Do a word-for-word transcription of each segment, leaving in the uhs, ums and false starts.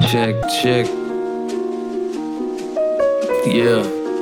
Чек, чек. Yeah.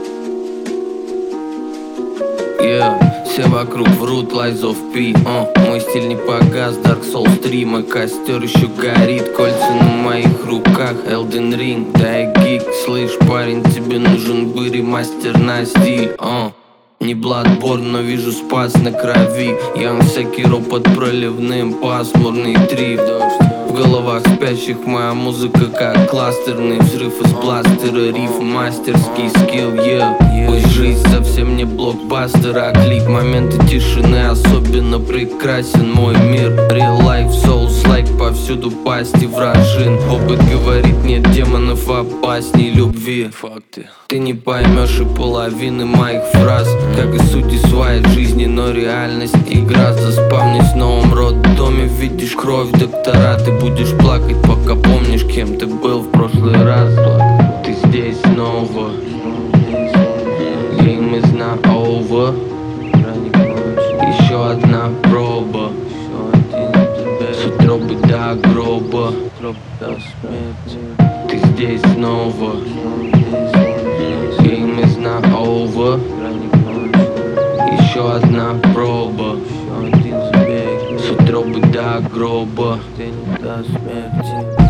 Yeah. Все вокруг врут, lies of P uh. Мой стиль не погас, Dark Souls три. Мой костер еще горит, кольца на моих руках, Elden Ring, да я гик. Слышь, парень, тебе нужен бы ремастер на стиль uh. Не Bloodborne, но вижу спас на крови. Я всякий ропот проливным, пасмурный трип. В головах спящих моя музыка как кластерный взрыв из бластера. Риф, мастерский скилл, yeah. Пусть жизнь совсем не блокбастер, а клик. Моменты тишины особенно прекрасен мой мир. Real life, souls-like, повсюду пасти вражин. Опыт говорит, нет демонов опасней любви. Факты. Ты не поймешь и половины моих фраз, как и сути своей жизни, но реальность игра. Заспавнись в новом роддоме, видишь кровь доктора. Ты будешь плакать, пока помнишь, кем ты был в прошлый раз. Ты здесь снова, game is not over. Еще одна проба, с утробы до гроба. Ты здесь снова, game is not over. Еще одна проба, с утробы до гроба.